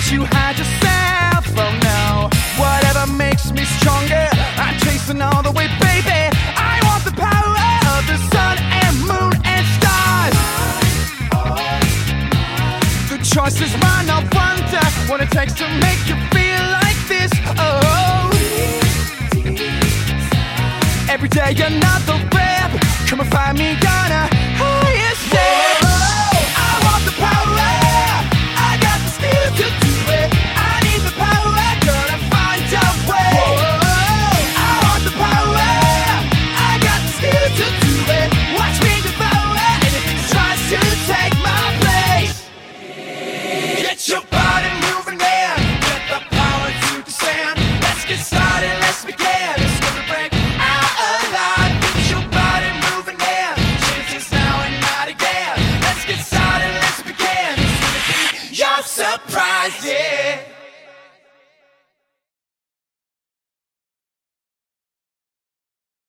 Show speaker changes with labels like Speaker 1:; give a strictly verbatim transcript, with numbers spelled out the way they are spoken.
Speaker 1: wish you had yourself. Oh no, whatever makes me stronger, I'm chasing all the way, baby. I want the power of the sun and moon and stars. The choice is mine, I wonder what it takes to make you feel like this. Oh, every day another rap. Come and find me, gonna